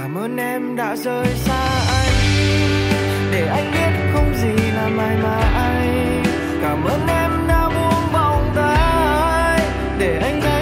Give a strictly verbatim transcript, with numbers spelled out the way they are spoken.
Cảm ơn em đã rời xa anh, để anh biết không gì là mãi mãi. Cảm ơn em đã buông vòng tay, để anh thấy